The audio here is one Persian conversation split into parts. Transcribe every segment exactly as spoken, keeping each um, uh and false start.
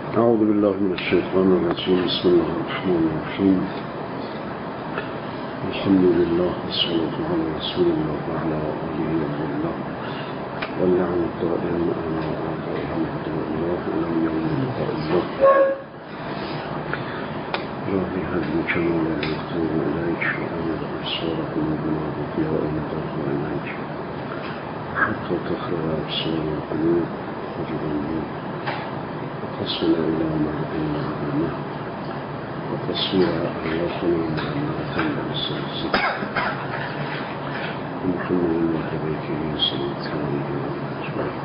اعوذ بالله من الشیطان الرجیم. بسم الله الرحمن الرحیم. الحمد لله والصلاة على رسول الله وعلى آله وصحبه واللعنة دائما على أعدائهم الله إلى يوم لقاء الله. راهي هدم كمال المختار إليك وأمر أبصار قلوبنا بضياء نظرت إليك حتى تخرج أبصار القلوب وجبنا وتصل إلى مرضنا بالله وتصوير أرواحنا مجمعة بالسلسل ونحن لله بيته صلاة عليه وسلم.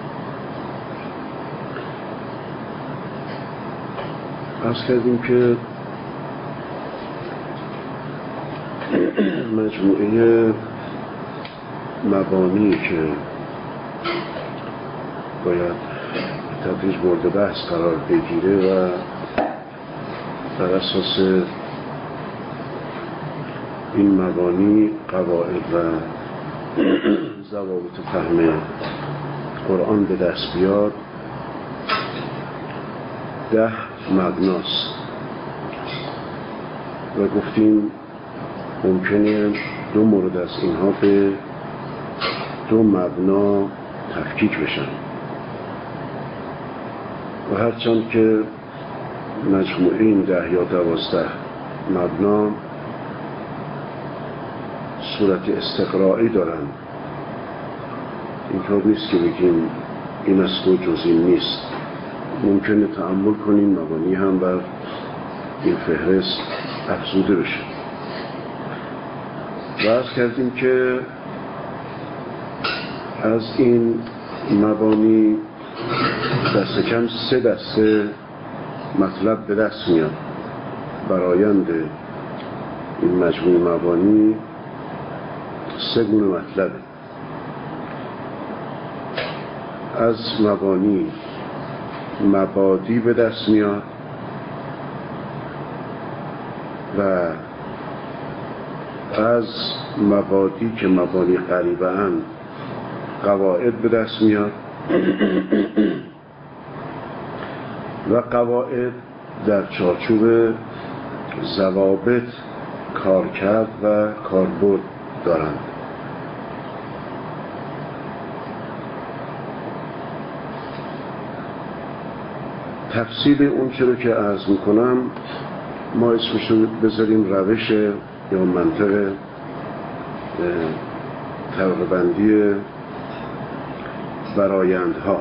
عرض کردیم که مجموعه مبانی که باید تدریج مورد بحث قرار بگیره و بر اساس این مبانی قواعد و ضوابط فهم قرآن به دست بیاد ده مبناست و گفتیم ممکنه دو مورد از اینها به دو مبنا تفکیک بشن و هرچند که مجموعه این ده یا دوازده مبنا صورت استقرائی دارن، اینطور نیست که بگیم این است و جز این نیست. ممکنه تأمل کنیم مبانی هم بر این فهرست افزوده بشه. و عرض کردیم که از این مبانی دست کم سه دسته مطلب به دست میاد. برآیند این مجموعه مبانی سه گونه مطلبه. از مبانی مبادی به دست میاد و از مبادی که مبانی غریبه اند قواعد به دست میاد و قواعد در چارچوب ضوابط کار کرد و کاربرد دارند. تفصیل اون چرا که عرض میکنم ما اسمش رو بذاریم روش یا منطق طبقه بندی برآیندها.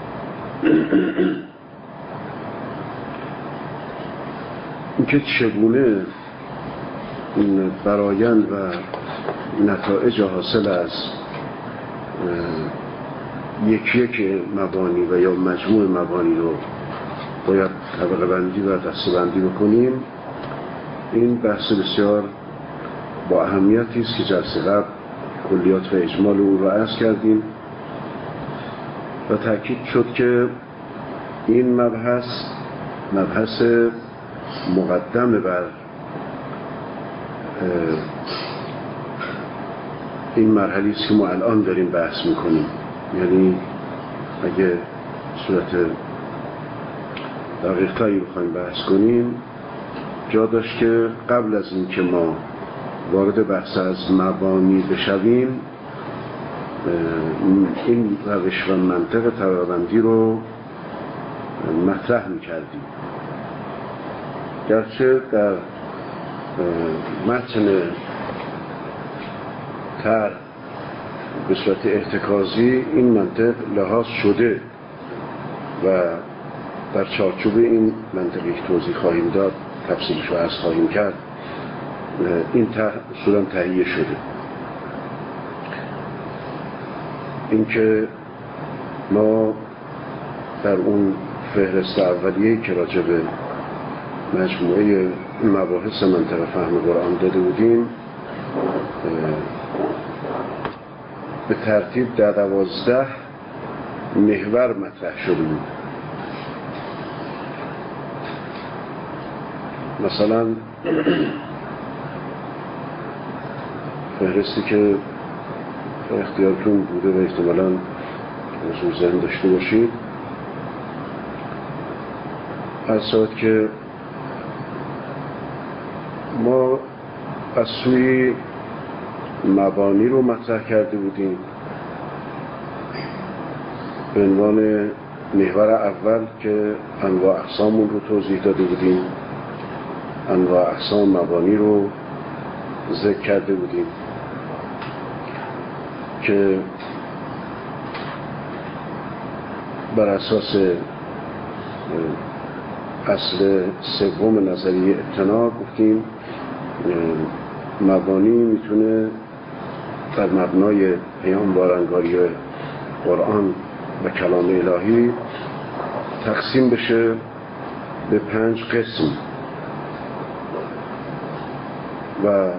اینکه چگونه این برآیند و نتایج حاصل از یکی یک مبانی و یا مجموع مبانی رو باید طبقه بندی و دسته بندی بکنیم، این بحث بسیار با اهمیتی است که جلسه قبل کلیات و اجمال او را عرض کردیم و تأکید شد که این مبحث مبحث مقدم بر این مرحله است که ما الان داریم بحث میکنیم. یعنی اگه صورت دقیق‌تری بخوایم بحث کنیم جا داشت که قبل از این که ما وارد بحث از مبانی بشویم این روش و منطق طبقه بندی رو مطرح میکردیم. گرچه در متن تر به صورت احتکازی این منطق لحاظ شده و در چارچوب این منطقی که توضیح خواهیم داد تفصیلش رو عرض خواهیم کرد این اصولا تهیه شده. اینکه ما در اون فهرست اولیه‌ای که راجع به مجموعه مباحث منطق فهم قرآن داده بودیم به ترتیب در دوازده محور مطرح شده بود. مثلا فهرستی که اختیارتون بوده و احتمالاً حضور ذهن داشته باشید از شد که ما از سوی مبانی رو مطرح کرده بودیم به عنوان محور اول که انواع اقسامون رو توضیح داده بودیم، انواع اقسام مبانی رو ذکر کرده بودیم که بر اساس اصل سوم نظریه ابتنا گفتیم مبانی میتونه در مبنای پیامبرانگاری قرآن و کلام الهی تقسیم بشه به پنج قسم و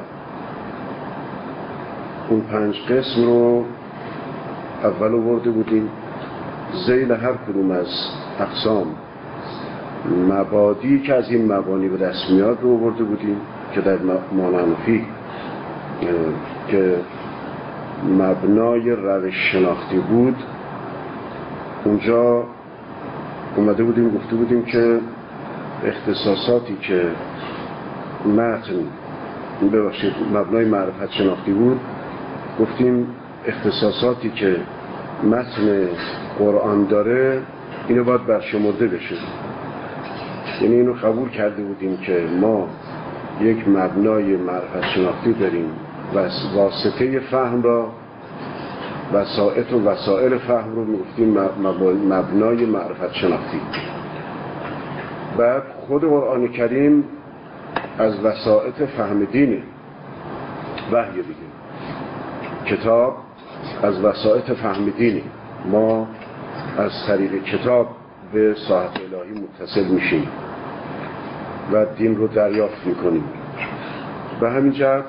اون پنج قسم رو اول آورده بودیم. ذیل هر کدوم از اقسام مبادی که از این مبانی به دست میاد رو آورده بودیم که در مانعنفی که مبنای روش شناختی بود اونجا اومده بودیم گفته بودیم که اختصاصاتی که متن ببخشید مبنای معرفت شناختی بود، گفتیم اختصاصاتی که متن قرآن داره اینو باید برشمرده بشه. یعنی اینو قبول کرده بودیم که ما یک مبنای معرفت شناختی داریم و واسطه فهم را وسائط و وسائل فهم رو میگفتیم مبنای معرفت شناختی. بعد خود قرآن کریم از وسائط فهم دینه، وحی دیگه، کتاب از وسائط فهم دینه، ما از طریق کتاب به ساحت الهی متصل میشیم و دین رو دریافت میکنیم. به همین جهت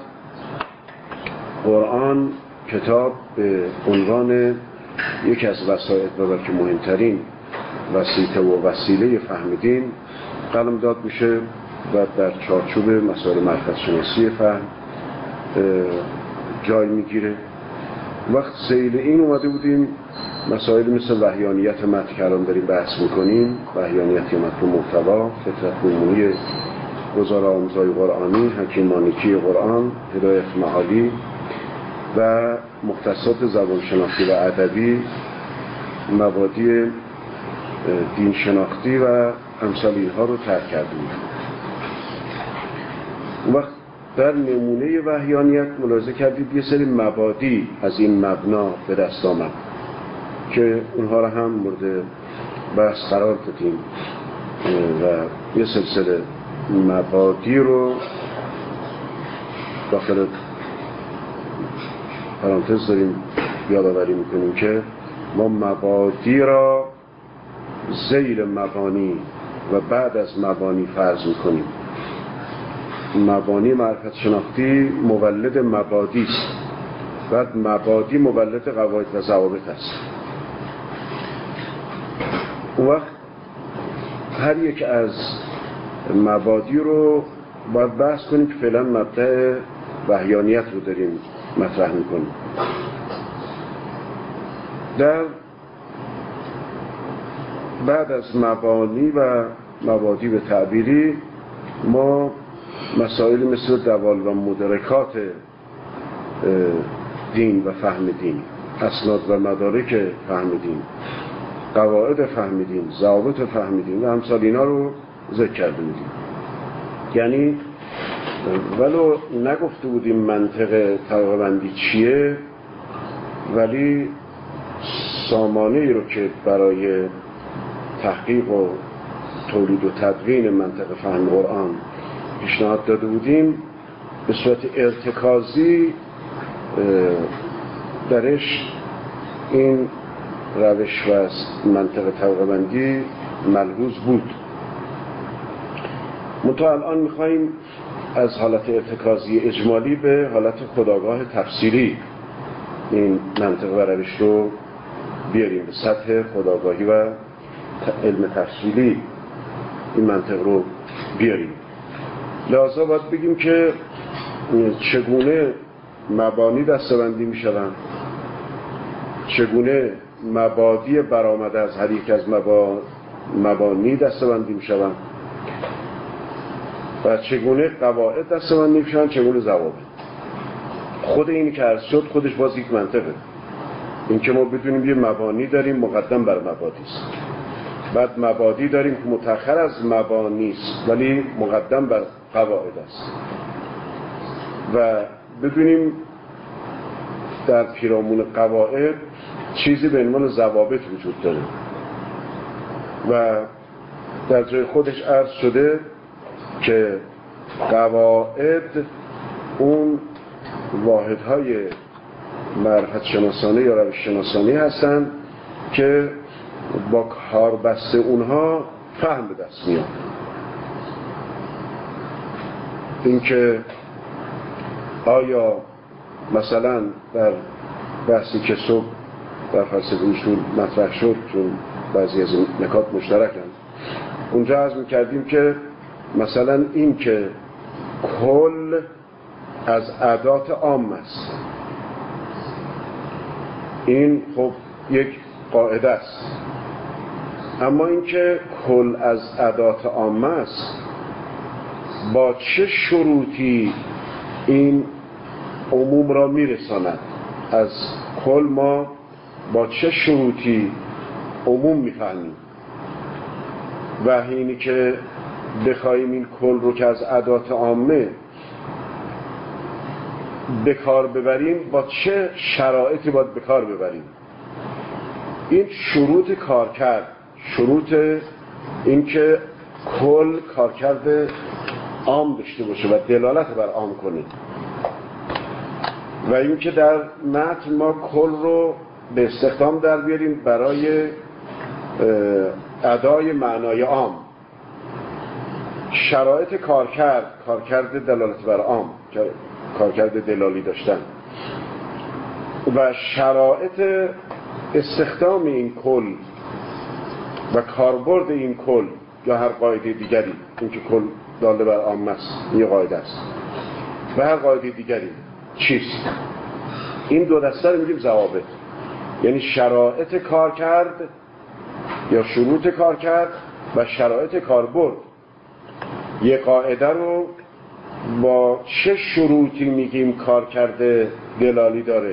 قرآن کتاب به عنوان یکی از وسایط و بلکه مهمترین وسیله و وسیله فهم دین قلم داد میشه و در چارچوب مسائل معرفت شناسی فهم جای میگیره. وقت ذیل این اومده بودیم مسائل مثل وحیانیت متن که الان داریم بحث میکنیم، وحیانیت متن محتوا، فطرت عمومی گزار آموزهای قرآنی، حکیمانیکی قرآن، هدایت معالی و مختصات زبان شناختی و ادبی، مبادی دین شناختی و امثال اینها رو ترک کردیم. وقت در نمونه وحیانیت ملاحظه کردید یه سری مبادی از این مبنا به دست آمد که اونها رو هم مورد بحث قرار دادیم و یه سلسله مبادی رو داخل پرانتز داریم یادآوری میکنیم که ما مبادی را ذیل مبانی و بعد از مبانی فرض میکنیم. مبانی معرفت شناختی مولد مبادی است، بعد مبادی مولد قواعد و ضوابط است. اون وقت هر یک از مبادی رو باید بحث کنیم که فعلا مبدأ وحیانیت رو داریم مطرح میکنیم. در بعد از مبانی و مبادی به تعبیری ما مسائل مثل دوال و مدرکات دین و فهم دین، اسناد و مدارک فهم دین، قواعد فهم دین، ضوابط فهم دین و امثال اینا رو ذکر کرده بودیم. یعنی ولو نگفته بودیم منطق طبقه بندی چیه، ولی سامانه‌ای رو که برای تحقیق و تولید و تدوین منطق فهم قرآن پیشنهاد داده بودیم به صورت ارتکازی درش این روش و منطق طبقه بندی ملحوظ بود. منتها الان میخواییم از حالت ارتکازی اجمالی به حالت خودآگاه تفسیری این منطق و روش رو بیاریم، به سطح خودآگاهی و علم تفصیلی این منطق رو بیاریم. لذا باید بگیم که چگونه مبانی دسته‌بندی میشوند، چگونه مبادی برآمده از هر یک از مبانی دسته‌بندی میشوند و چگونه قواعد دسته‌بندی میشن، چگونه ضوابط. خود اینی که عرض شد خودش باز یک منطقه، این که ما بدونیم یه مبانی داریم مقدم بر مبادی است، بعد مبادی داریم که متأخر از مبانی است ولی مقدم بر قواعد است، و بدونیم در پیرامون قواعد چیزی به عنوان ضوابط وجود داره و در جای خودش عرض شده که قواعد اون واحدهای معرفت شناسانه یا روش شناسانه هستند که با کاربسته اونها فهم به دست میاد. اینکه آیا مثلا در بحثی که صبح در فلسفه اصول مطرح شد، چون بعضی از این نکات مشترکند، اونجا عرض می‌کردیم که مثلا این که کل از اعداد عام است، این خب یک قاعده است، اما این که کل از اعداد عام است با چه شروطی این عموم را میرساند؟ از کل ما با چه شروطی عموم میفهمیم؟ و اینی که بخوایم این کل رو که از اعداد عامه به کار ببریم با چه شرایطی باید به کار ببریم؟ این شروط کارکرد، شروط این که کل کارکرد عام داشته باشه و دلالت بر عام کنه، و این که در متن ما کل رو به استخدام در بیاریم برای ادای معنای عام. شرایط کارکرد، کارکرد دلالت بر عام، کارکرد دلالی داشتن، و شرایط استخدام این کل و کاربرد این کل یا هر قاعده دیگری، این که کل داله بر عام است، این قاعده است، و هر قاعده دیگری چیست؟ این دو دسته رو میگیم ضوابط، یعنی شرایط کارکرد یا شروط کارکرد و شرایط کاربرد. یه قاعده رو با چه شروطی میگیم کارکرد دلالی داره،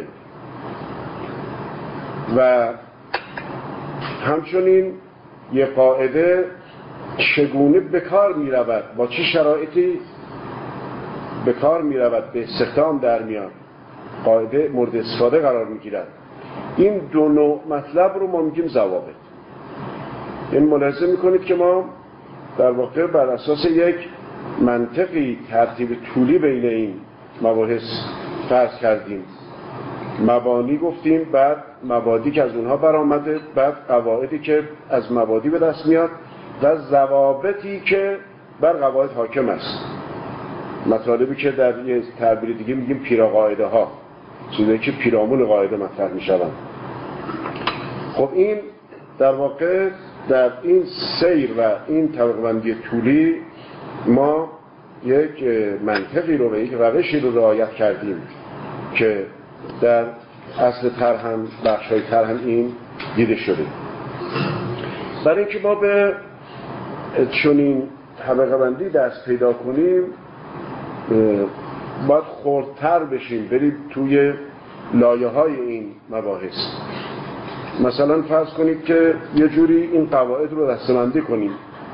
و همچنین یه قاعده چگونه به کار میرود، با چه شرایطی به کار میرود، به استخدام در میاد، قاعده مورد استفاده قرار میگیرد. این دو نوع مطلب رو ما میگیم ضوابط. این ملاحظه میکنید که ما در واقع بر اساس یک منطقی ترتیب طولی بین این مباحث فرض کردیم. مبانی گفتیم، بعد مبادی که از اونها برآمده، بعد قواعدی که از مبادی به دست میاد، و ضوابطی که بر قواعد حاکم است، مطالبی که در یه تعبیر دیگه میگیم پیراقاعده ها، چیزایی که پیرامون قاعده مطرح میشوند. خب این در واقع در این سیر و این طبقه بندی طولی ما یک منطقی رو و یک روشی رو رعایت کردیم که در اصل طرح بخش‌های طرح این دیده شده. برای اینکه ما به چنین طبقه بندی دست پیدا کنیم باید خردتر بشیم، بریم توی لایه های این مباحث. مثلا فرض کنید که یه جوری این قواعد رو دسته‌بندی کنیم.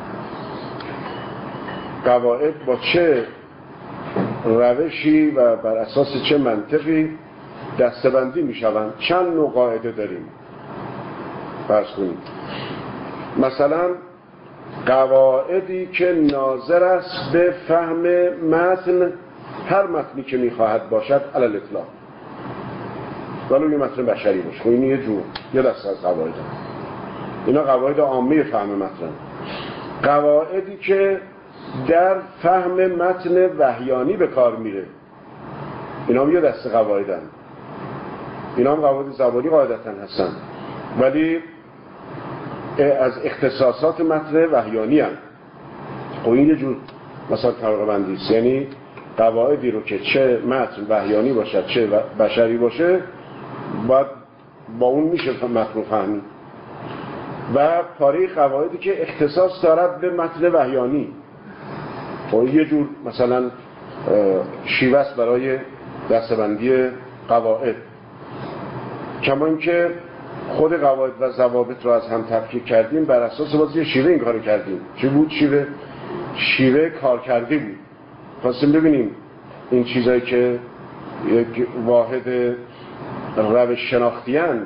قواعد با چه روشی و بر اساس چه منطقی دسته‌بندی میشوند؟ چند نوع قاعده داریم فرض کنید. مثلا قواعدی که ناظر است به فهم متن، هر متنی که میخواهد باشد علی الاطلاق، ولو یه متن بشری باشه. این یه جور یه دسته از قواعد هست. اینا قواعد عامه فهم متن. قواعدی که در فهم متن وحیانی به کار میره، اینا هم یه دسته قواعدن. اینا هم قواعد زبانی قاعدتاً هستن، ولی از اختصاصات متن وحیانی هستن. خب این یه جور مثلا طبقه بندی است، یعنی قواعدی رو که چه متن وحیانی باشد چه بشری باشه باید با اون میشه متن رو فهمید. و پاره قواعدی که اختصاص دارد به متن وحیانی. و یه جور مثلا شیوه است برای دسته‌بندی قواعد، کما اینکه خود قواعد و ضوابط رو از هم تفکیک کردیم، بر اساس باز یه شیوه این کارو کردیم. چی بود شیوه؟ شیوه کارکردی بود. خواستیم ببینیم این چیزایی که یک واحد روش شناختی هستند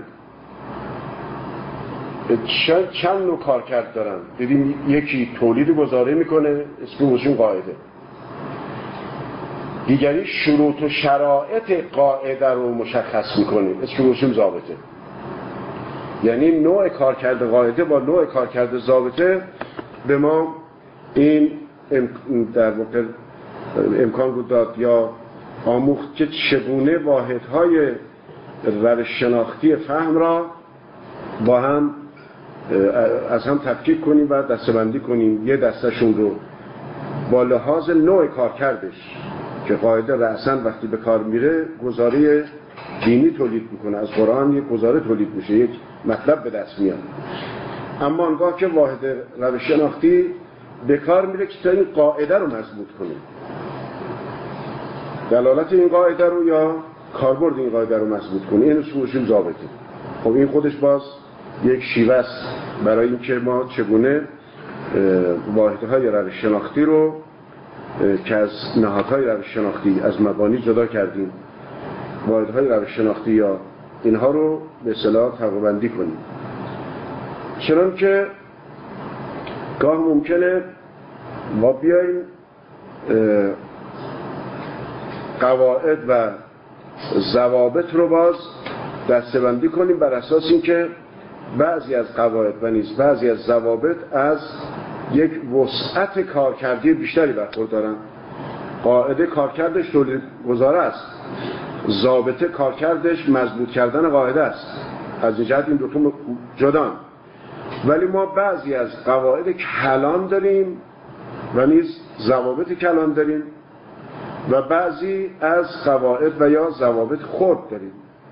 چند چند نوع کارکرد دارن. دیدیم یکی تولید گزاره میکنه، اسمشون قاعده. دیگری شروط و شرایط قاعده رو مشخص میکنه، اسمشون ضابطه. یعنی نوع کارکرد قاعده با نوع کارکرد ضابطه به ما این در واقع امکان رو داد یا آموخت که چگونه واحدهای روش شناختی فهم را با هم از هم تفکیک کنیم و دسته‌بندی کنیم. یه دستشون رو با لحاظ نوع کارکردش که قاعده رأساً وقتی به کار میره گزاره دینی تولید میکنه، از قرآن یک گزاره تولید میشه، یک مطلب به دست میاد. اما آنگاه که واحد روش شناختی به کار میره که تا این قاعده رو مضبوط کنه، دلالت این قاعده رو یا کاربرد این قاعده رو مضبوط کنه، این اصولشون ضابطه. خب این خودش باز یک شیوه است برای اینکه ما چگونه واحدهای روش شناختی رو که از نهادهای روش شناختی از مبانی جدا کردیم، واحدهای روش شناختی یا اینها رو به اصطلاح طبقه‌بندی کنیم. چنانکه گاه ممکنه ما بیاییم قواعد و ضوابط رو باز دسته‌بندی کنیم بر اساس اینکه بعضی از قواعد و نیز بعضی از ضوابط از یک وسعت کارکردی بیشتری برخوردارن. قاعده کارکردش تولید گزاره است، ضابطه کارکردش مضبوط کردن قاعده است. از این جهت این دو تا جدان. ولی ما بعضی از قواعد کلان داریم و نیز ضوابط کلان داریم و بعضی از قواعد و یا ضوابط خرد داریم.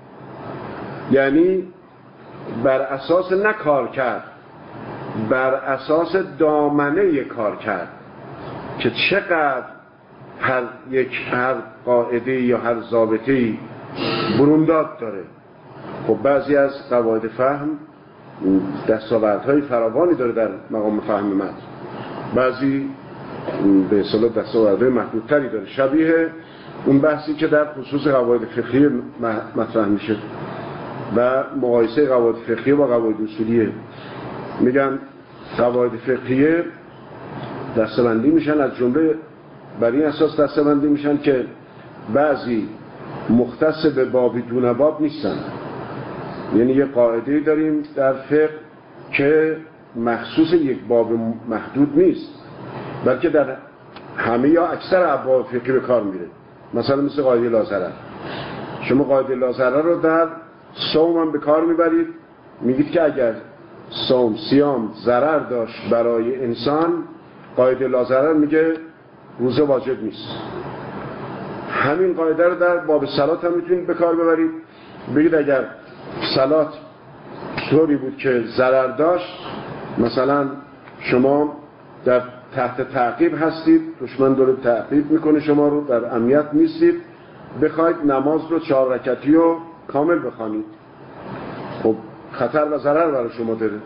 یعنی بر اساس نه کار کرد، بر اساس دامنه کار کرد که چقدر هر یک هر قاعده یا هر ضابطه برونداد داره. خب بعضی از قواعد فهم دستاوردهای فراوانی داره در مقام فهم متن، بعضی به اصطلاح دستاوردهای محدودتری داره، شبیه اون بحثی که در خصوص قواعد فقهی مطرح میشه و مقایسه قواعد فقهی با قواعد اصولیه. میگن قواعد فقهی دسته‌بندی میشن از جمله بر این اساس دسته‌بندی میشن که بعضی مختص به بابی دون باب نیستن. یعنی یه قاعده داریم در فقه که مخصوص یک باب محدود نیست، بلکه در همه یا اکثر ابواب فقهی به کار میره. مثلا مثل قاعده لاضرر. شما قاعده لاضرر رو در صوم هم به کار میبرید، میگید که اگر صوم سیام ضرر داشت برای انسان، قاعده لاضرر میگه روزه واجب نیست. همین قاعده رو در باب صلات هم میتونید به کار ببرید، بگید اگر صلات طوری بود که ضرر داشت، مثلا شما در تحت تعقیب هستید، دشمن داره تعقیب میکنه شما رو، در امنیت نیستید، بخواید نماز رو چهار رکعتی رو کامل بخوانید، خب خطر و ضرر برای شما داره.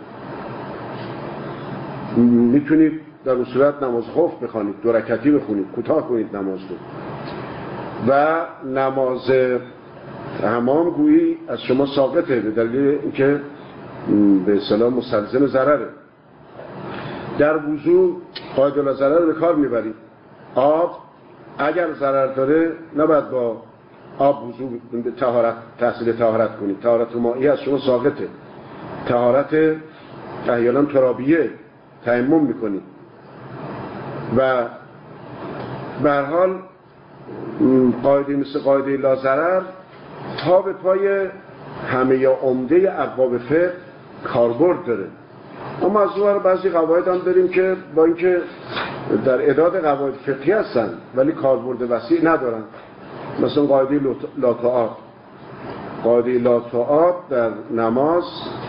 میتونید در اون صورت نماز خوف بخوانید، دو رکعتی بخونید، کوتاه کنید نماز رو، و نماز حمام گویی از شما ساقطه به دلیل اینکه به اصطلاح مستلزم ضرره. در وضو قاعده لاضرر به کار میبرید. آب اگر ضرر داره نباید با آب وضو طهارت تحصیل طهارت کنید، طهارت مائی از شما ساقطه. طهارت احیانا ترابیه تیمم میکنید و به هر حال قاعده مثل قاعده لاضرر تا به پای همه یا عمده ابواب فقه کاربرد داره. اما از اون بعضی قواعد هم داریم که با اینکه در اعداد قواعد فقهی هستن ولی کاربرد وسیع ندارن. مثلا قاعده لا تعاد. قاعده لا تعاد در نماز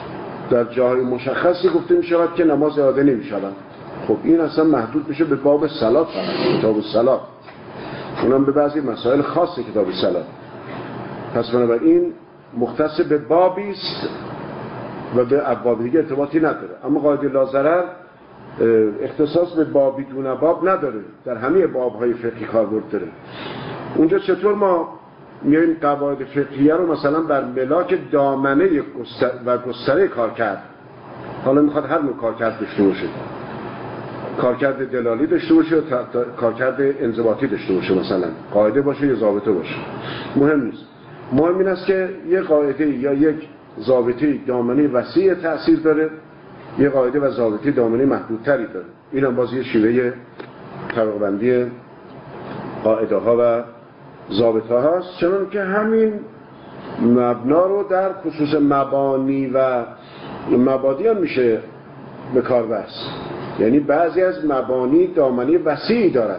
در جاهای مشخصی گفته می شود که نماز اعاده نمی شود. خب این اصلا محدود میشه به باب صلات فقط، کتاب الصلات، اونم به بعضی مسائل خاص کتاب الصلات. پس بنابراین مختص به بابی است و به ابواب دیگه ارتباطی نداره. اما قاعده لا ضرر اختصاص به بابی دون باب نداره، در همه بابهای فقهی کاربرد داره. اونجا چطور ما میایم قواعد فقهیه رو مثلا بر ملاک دامنه و گستره کار کرد، حالا میخواد هر نوع کار کرد داشته باشه، کارکرد دلالی داشته باشه و کارکرد انضباطی داشته باشه، مثلا قاعده باشه یا ضابطه باشه، مهم نیست. مهم این است که یک قاعده یا یک ضابطه دامنه وسیع تأثیر داره، یک قاعده و ضابطه دامنه محدودتری داره. این هم باز یه شیوه طبقه بندی قاعده ها و ضابطه هاست. چون که همین مبنا رو در خصوص مبانی و مبادی هم میشه به کار بست. یعنی بعضی از مبانی دامنه وسیعی دارن،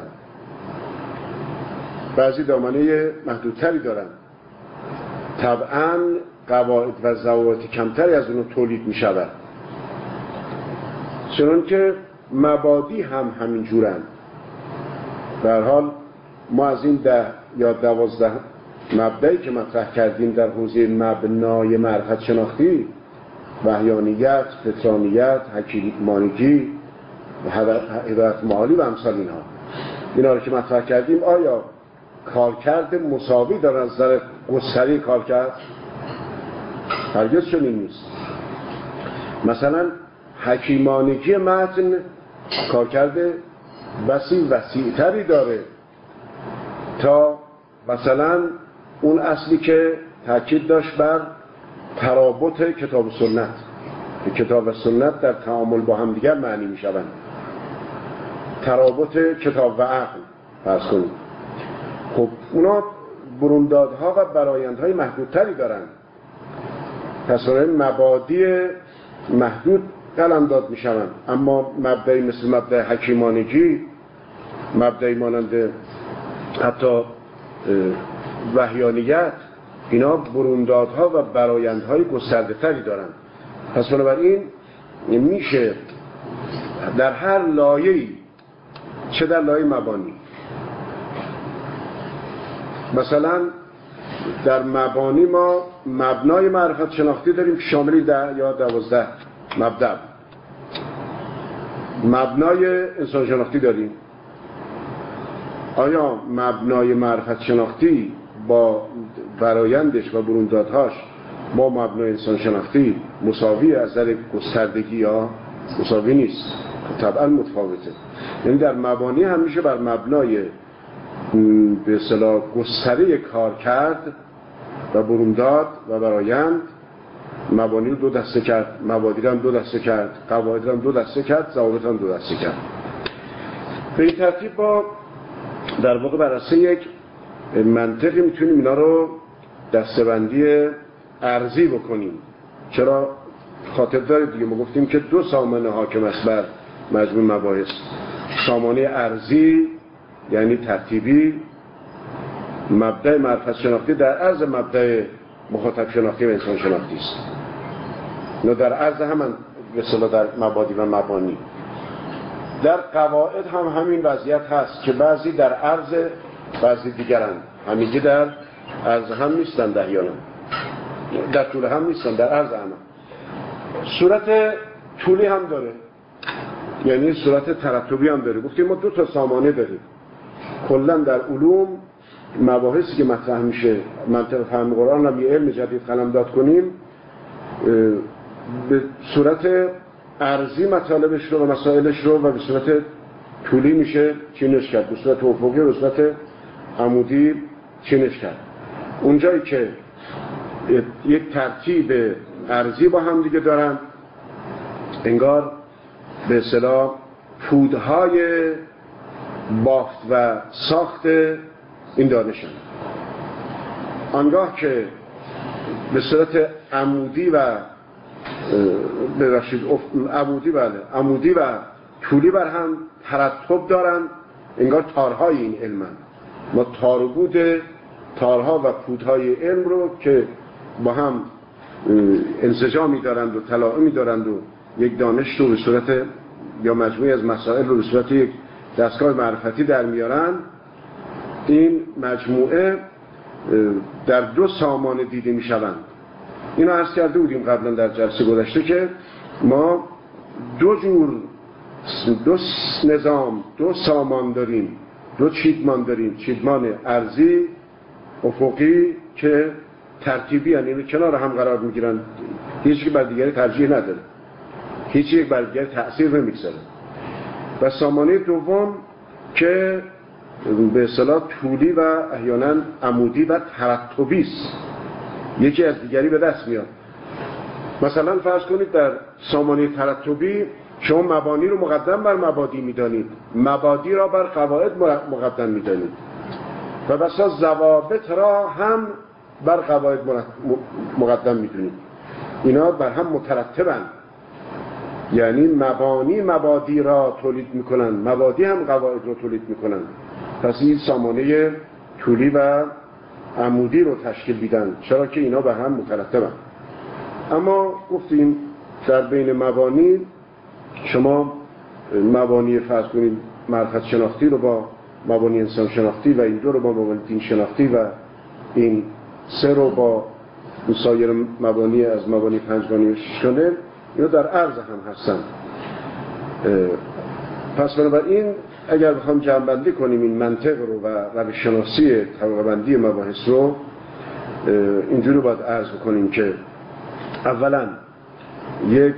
بعضی دامنه محدودتری دارن. طبعاً قواعد و ضوابط کمتری از اونو تولید می شود، چون که مبادی هم همین جورن. به هر حال ما از این ده یا دوازده مبدأی که مطرح کردیم در حوزه مبنای معرفت شناختی، وحیانیت، فطرانیت، حکیمانگی و هدایت معالی و امثال اینها، اینا رو که مطرح کردیم، آیا کارکرد مساوی داره از نظر گستره کارکرد؟ هرگز چنین نیست. مثلا حکیمانگی متن کارکرد وسیع وسیع‌تری داره تا مثلا اون اصلی که تاکید داشت بر ترابط کتاب و سنت. کتاب و سنت در تعامل با هم دیگر معنی می شوند. ترابط کتاب و عقل فرض کنید. خب اونا بروندادها و برآیندهای محدودتری دارن. پس مبادی محدود قلمداد می شوند. اما مبدأی مثل مبدأ حکیمانگی، مبدأی مانند حتی وحیانیت، اینا بروندادها و برآیندهای گسترده تری دارن. پس بنابراین میشه در هر لایه‌ای، چه در لایه مبانی، مثلا در مبانی ما مبنای معرفت شناختی داریم که شاملی ده یا دوازده مبدأ. مبنای انسان شناختی داریم. آیا مبنای معرفت شناختی با برآیندش و بروندادهاش با مبنای انسان شناختی مساوی از نظر گستردگی یا مساوی نیست؟ طبعا متفاوته. یعنی در مبانی هم میشه بر مبنای به اصطلاح گستره کار کرد و برونداد و برآیند مبانی رو دو دسته کرد، مبادی رو هم دو دسته کرد، قواعد رو هم دو دسته کرد، ضوابط هم دو دسته کرد. به این ترتیب با در واقع بر اساس یک منطقی میتونیم اینا رو دسته‌بندی ارضی بکنیم. چرا؟ خاطر دارید دیگه، ما گفتیم که دو سامانه حاکم است بر مجموع مباحث. سامانه ارضی یعنی ترتیبی، مبدأ معرفت شناختی در عرض مبدأ مخاطب شناختی و انسان شناختی است. نه در عرض همان به اصطلاح در مبادی و مبانی. در قواعد هم همین وضعیت هست که بعضی در عرض بعضی دیگرن، همیشه در عرض هم نیستن، دهیانا در طول هم نیستن، در عرض هم. صورت طولی هم داره، یعنی صورت ترتبی هم داره. گفتیم ما دو تا سامانه داریم کلا در علوم. مباحثی که مطرح میشه منطق فهم قرآن هم یه علم جدید قلمداد کنیم، به صورت ارضی مطالبش رو و مسائلش رو و به صورت طولی میشه چینش کرد، به صورت افقی و به صورت عمودی چینش کرد. اونجایی که یک ترتیب ارضی با هم دیگه دارن، انگار به اصطلاح پودهای بافت و ساخت این دانشن. آنگاه که به صورت عمودی و ببخشید عمودی بله عمودی و طولی بر هم ترتب دارن، انگار تارهای این علمن. ما تاربود تارها و پودهای علم رو که با هم انسجامی دارند و تلاعمی دارند و یک دانش رو به صورت یا مجموعی از مسائل رو به صورت یک دستگاه معرفتی در میارن، این مجموعه در دو سامان دیده میشوند. اینو عرض کرده بودیم قبلا در جلسه گذشته که ما دو جور دو نظام دو سامان داریم، دو چیدمان داریم، چیدمان ارضی افقی که ترتیبی هستند، یعنی کنار هم قرار میگیرن، هیچ یک بر دیگری ترجیح نداره، هیچ یک بر دیگری تأثیر نمیگذاره. و سامانه دوم که به اصطلاح طولی و احیانا عمودی و ترتبی است، یکی از دیگری به دست میاد. مثلا فرض کنید در سامانه ترتبی شما مبانی رو مقدم بر مبادی میدانید، مبادی را بر قواعد مقدم میدانید و بسا ضوابط را هم بر قواعد مقدم میدونید. اینا بر هم مترتبند، یعنی مبانی مبادی را تولید میکنن، مبادی هم قواعد را تولید میکنن. پس این سامانه طولی و عمودی رو تشکیل میدن، چرا که اینا به هم مترتبند. اما گفتیم در بین مبانی شما مبانی فرض کنید معرفت شناختی رو با مبانی انسان شناختی و این دو رو با مبانی دین شناختی و این سه رو با سایر مبانی از مبانی پنجگانه و ششگانه، اینا در عرض هم هستن. پس بنابراین اگر بخوام جمع‌بندی کنیم این منطق رو و روش شناسی طبقه بندی مباحث رو، اینجوری باید عرض کنیم که اولا یک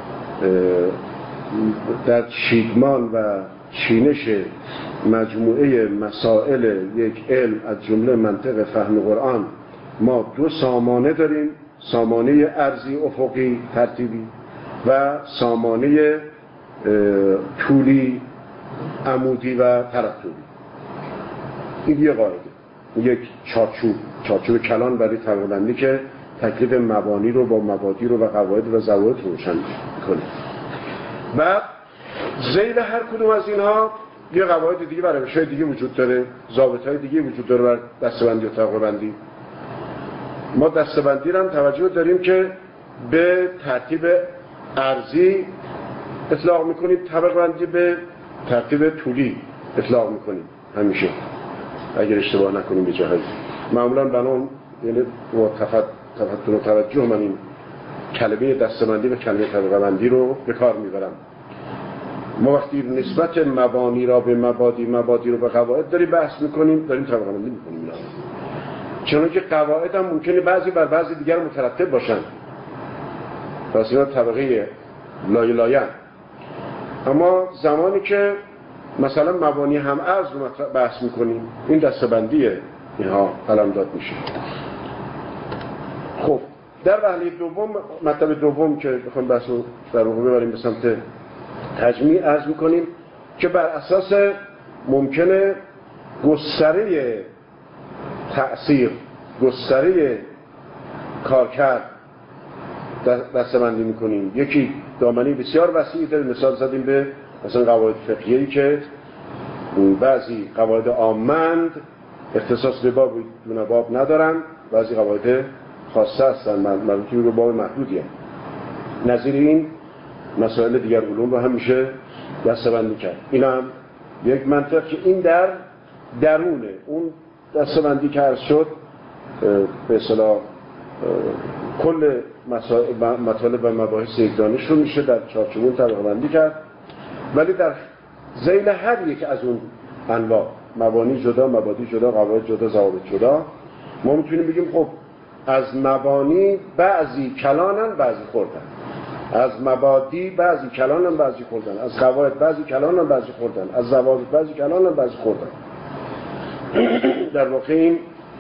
در چیدمان و چینش مجموعه مسائل یک علم از جمله منطق فهم قرآن ما دو سامانه داریم، سامانه ارضی افقی ترتیبی و سامانه طولی عمودی و ترتبی. این یه قاعده، یک چارچوب چارچوب کلان برای طبقه بندی که تکلیف مبانی رو با مبادی رو و قواعد و ضوابط روشن می‌کنه. و ذیل هر کدوم از اینها یه قواعد دیگه برای روش‌های دیگه وجود داره، ضوابط‌های دیگه وجود داره بر دسته‌بندی و طبقه بندی. ما دسته‌بندی رو هم توجه داریم که به ترتیب ارضی اطلاق می‌کنیم، طبقه بندی به ترتیب طولی اطلاق می‌کنیم همیشه، اگر اشتباه نکنیم به جهت معمولاً بنام یعنی با تفتن و توجه من این کلمه دسته‌بندی و کلمه طبقه بندی رو به کار میبرم. ما وقتی نسبت مبانی را به مبادی، مبادی رو به قواعد داریم بحث میکنیم، داریم طبقه بندی میکنیم. چنانکه قواعد هم ممکنه بعضی بر بعضی دیگر مترتب باشن، پس اینا طبقه لایه لایه. اما زمانی که مثلا مبانی هم ارز رو بحث میکنیم، این دسته‌بندی اینها قلمداد میشه. خب در وهله دوم، مطلب دوم که بخوام بحث رو در واقع ببریم به سمت تجمیع، عرض میکنیم که بر اساس ممکنه گستره تأثیر، گستره کارکرد دسته‌بندی میکنیم. یکی دامنه بسیار وسیعی داره، مثال زدیم به مثلا قواعد فقهیه‌ای که بعضی قواعد عامند اختصاص به باب دون باب ندارن، بعضی قواعد خاصه هستن مربوط به باب محدودی هستن. نظیر این مسائل دیگر علوم رو هم میشه دسته‌بندی کرد. این هم یک منطق که این در درونه اون دسته‌بندی که عرض شد به اصطلاح کل مطالب و مباحث یک دانش رو میشه در چارچوب طبقه بندی کرد. ولی در ذیل هر یک از اون انواع، مبانی جدا، مبادی جدا، قواعد جدا، ضوابط جدا، ما میتونیم بگیم خب از مبانی بعضی کلانن بعضی خوردن، از مبادی بعضی کلانن بعضی خوردن، از قواعد بعضی کلانن بعضی خوردن، از ضوابط بعضی کلانن بعضی خوردن. در واقع این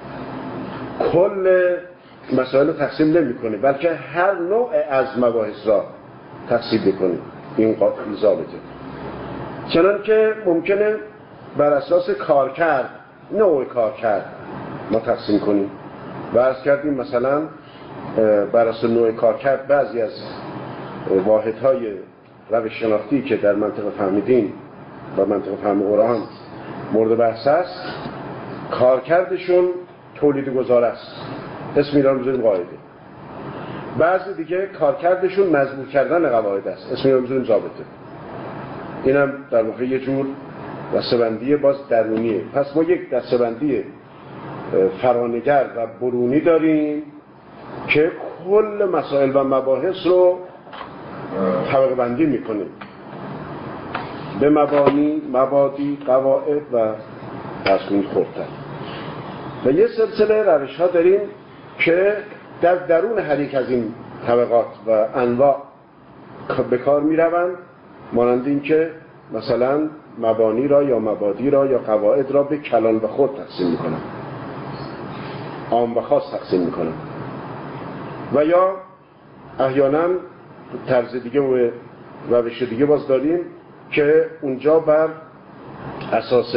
کل مسائل تقسیم نمی کنه، بلکه هر نوع از مباحث را تقسیم بکنه. این ضابطه. چنان که ممکنه بر اساس کارکرد، نوع کارکرد ما تقسیم کنیم و عرض کردیم مثلا بر اساس نوع کارکرد بعضی از واحدهای روش شناختی که در منطق فهمیدین و منطق فهم قرآن مورد بحث است، کارکردشون تولید گذار است، اسم اینا رو بذاریم قاعده. بعضی دیگه کارکردشون مجبور کردن قواعد است، اسم رو میذاریم ضابطه. اینم در واقع یه جور دسته‌بندی باز درونیه. پس ما یک دسته‌بندی فرانگر و برونی داریم که کل مسائل و مباحث رو طبقه بندی میکنه به مبانی، مبادی، قواعد و تصمیم خردتر. و یه سلسله روش ها داریم که در درون هر یک از این طبقات و انواع به کار می روند، مانند این که مثلا مبانی را یا مبادی را یا قواعد را به کلان و خرد تقسیم می کنم، عام و خاص تقسیم می کنم. و یا احیانا طرز دیگه و روش دیگه باز داریم که اونجا بر اساس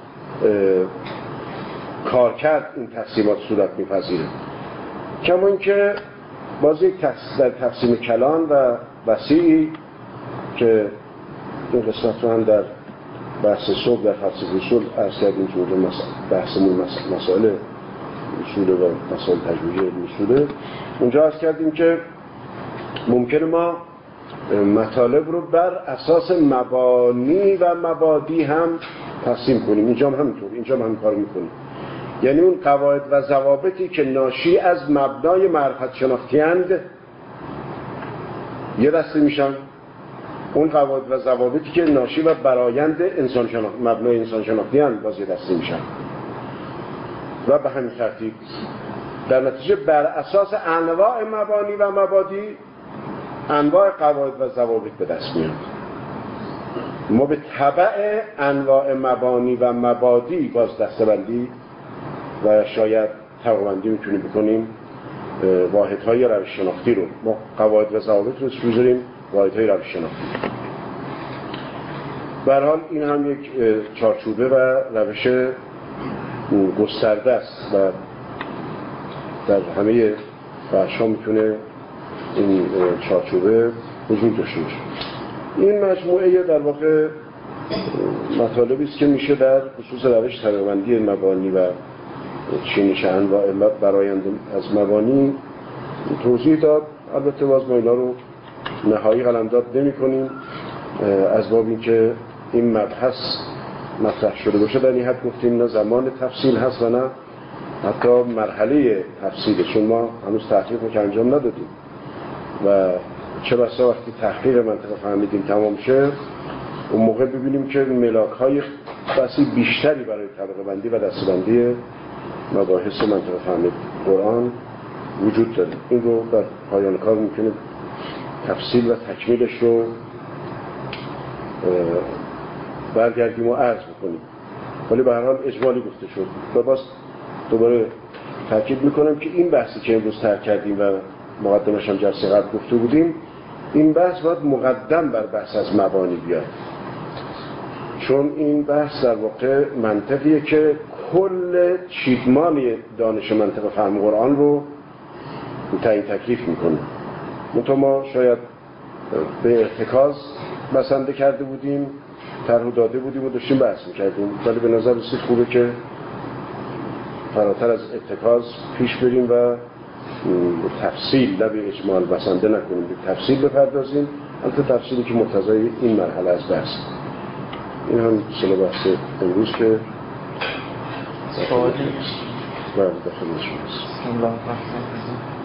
کارکرد این تقسیمات صورت میپذیره. کما اینکه باز یک در تقسیم کلان و وسیعی که این قسمت رو هم در بحث صبح در فلسفه اصول عرض کردیم که بحثمون مسائل اصول و مسائل تجویدی اصوله، اونجا عرض کردیم که ممکنه ما مطالب رو بر اساس مبانی و مبادی هم تقسیم کنیم. اینجا هم همینطور، اینجا هم همین کار میکنیم. یعنی اون قواعد و ضوابطی که ناشی از مبنای معرفت شناختی‌اند یه دسته میشن، اون قواعد و ضوابطی که ناشی و برآیند انسان شناخت مبنای انسان شناختی‌اند باز یه دسته میشن و به همین ترتیب در نتیجه بر اساس انواع مبانی و مبادی انواع قواعد و ضوابط به دست میاد. ما به تبع انواع مبانی و مبادی باز دسته‌بندی و شاید طبقه بندی میتونیم بکنیم واحدهای روش شناختی رو. ما قواعد و ضوابط رو بذاریم واحدهای روش شناختی. به هر حال این هم یک چارچوبه و روش گسترده است و در همه بخش‌ها میتونه این چارچوبه وجود داشته باشه. این مجموعه در واقع مطالبی است که میشه در خصوص روش طبقه بندی مبانی و چینش انواع برآیند از مبانی توضیح داد. البته باز ما اینا رو نهایی قلمداد نمی کنیم از باب این که این مبحث مطرح شده باشه. در این حد گفتیم نه زمان تفصیل هست و نه حتی مرحله تفصیله، چون ما هنوز تحقیق رو که انجام ندادیم و چه بسا وقتی تحقیق منطقه فهمیدیم تمام شه اون موقع ببینیم که ملاک‌های بسی بیشتری برای طبقه بندی و دسته‌بندی مباحث منطقه فهمید قرآن وجود داره. این رو در پایان کار ممکنه تفصیل و تکمیلش رو برگردیم و عرض بکنیم، ولی به هر حال اجمالی گفته شد. و باز دوباره تاکید میکنم که این بحثی که امروز طرح کردیم و مقدمش هم جلسه قبل گفته بودیم، این بحث باید مقدم بر بحث از مبانی بیاد، چون این بحث در واقع منطقیه که کل چیدمان دانش منطق فهم قرآن رو تعیین تکلیف میکنه. منتها ما شاید به ارتکاز بسنده کرده بودیم، طرح داده بودیم و داشتیم بحث میکردیم، ولی به نظر رسید خوبه که فراتر از ارتکاز پیش بریم و تفصیل نه به اجمال بسنده نکنیم، به تفصیل بپردازیم، البته تفصیلی که مقتضای این مرحله از بحث. این هم سال بحث امروز که سوالی بله داخلش هست.